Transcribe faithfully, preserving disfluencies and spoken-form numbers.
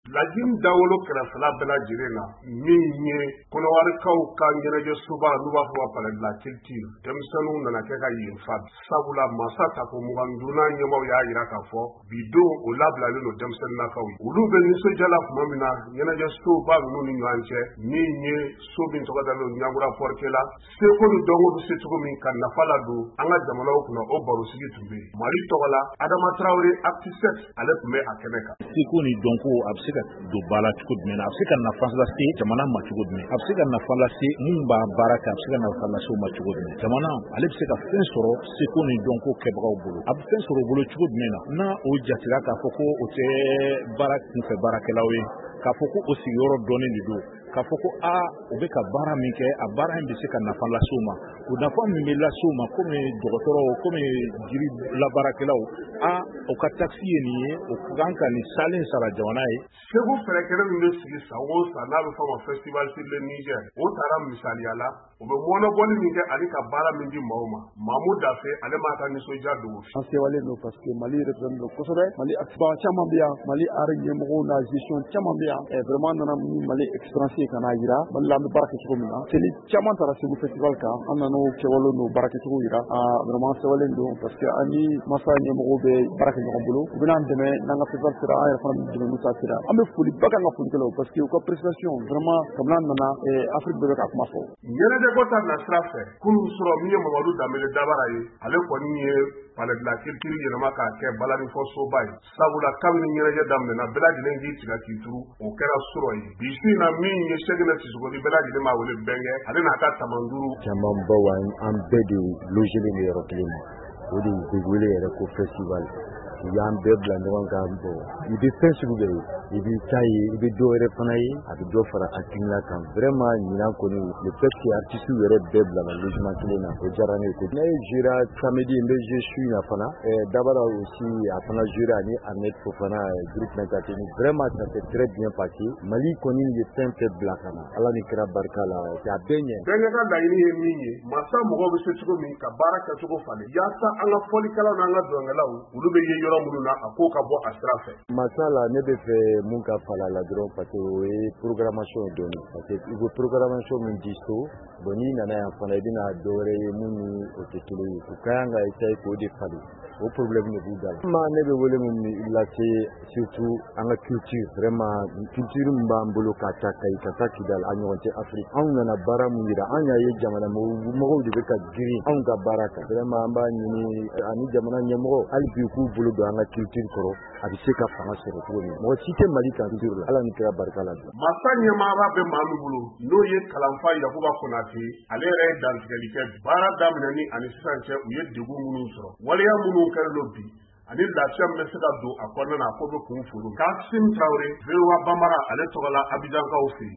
lajim dawolo kɛrɛfɛla bɛɛ lajɛlen na min ye kɔnɔwarikaw ka ɲɛnajɛ soba n'u b'a fɔ ka palais de la culture denmisɛnninw nana kɛ ka yen fa sabula masa tako mugan ni duurunan ɲɛmaw y'a yira k'a fɔ bi don o labilalen don denmisɛnninnakaw ye olu bɛ nisɔndiyala tuma min na ɲɛnajɛ soba ninnu ni ɲɔgɔn cɛ min ye so min tɔgɔ dalen don ɲankura pɔrikela seko ni dɔnko bɛ se cogo min ka nafa ladon an ka jamanaw kunna o barosigi tun bɛ yen mali tɔgɔ la adama tarawele acte sept ale tun bɛ a kɛnɛ kan seko ni dɔnko a bɛ se ka don ba la cogo jumɛn na a bɛ se ka nafa lase jamana ma cogo jumɛn a bɛ se ka nafa lase mun b'a baara kɛ a bɛ se ka nafa lase o ma cogo jumɛn jamana ale bɛ se ka fɛn sɔrɔ seko ni dɔnko kɛbagaw bolo a bɛ fɛn sɔrɔ o bolo cogo jumɛn na n'a o jatira k'a fɔ ko o tɛ baara kunfɛ baarakɛlaw ye k'a fɔ ko o sigiyɔrɔ dɔnnen de don k'a fɔ ko a o bɛ ka baara min kɛ a baara in bɛ se ka nafa lase o ma o nafa min bɛ lase o ma komi dɔgɔtɔrɔw komi jiri labaarakɛlaw a o ka taxi ye nin ye o kan ka nin salen sara jamana ye segu fɛrɛkɛnɛ min bɛ sigi san o san n'a bɛ fɔ ma festival sur le Niger o taara misaliya la o bɛ mɔnɔbɔli min kɛ ale ka baara min di maaw ma Mamu Dafe ale m'a ka nisɔndiya dogo an sewalen don parce que Mali représente don kosɛbɛ Mali accident caman bɛ yan Mali art ɲɛmɔgɔw na gestion caman bɛ yan vraiment nana ni Mali expérience ka n'a jira Mali la an bɛ baara kɛ cogo min na seli caman taara Segu festival kan an nan'o kɛwalew n'o baara kɛcogo jira vraiment sewalen don parce que an ni masa ɲɛmɔgɔw bɛ baara kɛ ɲɔgɔn bolo u bɛ n'an dɛmɛ n'an ka festival sera an yɛrɛ fana bɛ dɛmɛ n'u ta sera an bɛ foli ba k'an ka folikɛlaw parce que u ka prestation vraiment kabini an nana Afrique bɛɛ bɛ ka kuma fɔ ɲɛnajɛko ta nasira fɛ kunun sɔrɔ min ye Mamadu Danbele Dabara ye ale kɔni ye palais de la culture yɛlɛma k'a kɛ balani fɔ soba ye sabula kabini ɲɛnajɛ daminɛna bɛɛ lajɛlen k'i tigɛ k'i turu o kɛra sɔrɔ ye bi su in na min ye Sɛgɛnɛ Sisokodi bɛɛ lajɛlen b'a wele bɛnkɛ ale n'a ka tamanduru caman baw an bɛɛ de logelen bɛ yɔrɔ kelen na o de bɛ wele yɛrɛ ko festival u y'an bɛɛ bila ɲɔgɔn kan bɔ i bɛ fɛn sugu bɛɛ ye i bɛ ta ye i bɛ dɔ wɛrɛ fana ye a bɛ dɔ fara hakilina kan vraiment ɲinan kɔni le fait que artistes yɛrɛ bɛɛ bila la logement kelen na o diyara ne ye ko ne jouera samedi n bɛ jouer su in na fana Dabara aussi a fana jouera ani Ahmed Fofana groupe Nankateni vraiment ça s'est très bien passé Mali kɔni ye fɛn fɛn bila ka na Ala ni kira barika la a bɛɛ ɲɛ bɛnkɛ ka laɲini ye min ye masa mɔgɔw bɛ se cogo min ka baara kɛcogo falen yaasa an ka fɔlikɛlaw n'an ka dɔnkɛlaw olu bɛ ye yɔrɔ minnu na a ko ka bɔ a sira fɛ masa la ne bɛ fɛ mun ka fala la dɔrɔn parce que o ye programmation ye dɔɔnin parce que i bɛ programmation min di so bon n'i nana yan fana i bɛna dɔ wɛrɛ ye mun ni o tɛ kelen ye u ka kan ka essayer k'o de falen o problème de b'u da la ma ne bɛ wele min lase surtout an ka culture vraiment culture min b'an bolo ka ta Kayi ka taa Kidali a ɲɔgɔn tɛ Afrique anw nana baara mun yira an y'a ye jamana mɔgɔw de bɛ ka girin anw ka baara kan vraiment an b'a ɲini ani jamana ɲɛmɔgɔ hali bi k'u bolo don an ka culture kɔrɔ a bɛ se ka fanga sɔrɔ cogo min mɔgɔ si tɛ Mali kan culture la Ala ni kira barika la masa ɲɛmaaba bɛ maa min bolo n'o ye kalanfa Yakuba Konate ale yɛrɛ ye dantigɛli kɛ baara daminɛni ani sisan cɛ u ye degun minnu sɔrɔ waleya minnu kɛlen don bi ani lafiya min bɛ se ka don a kɔnɔna na a ko bɛ kun furu Kasim Traoré V O A Banbara ale tɔgɔ la Abijankaw fɛ yen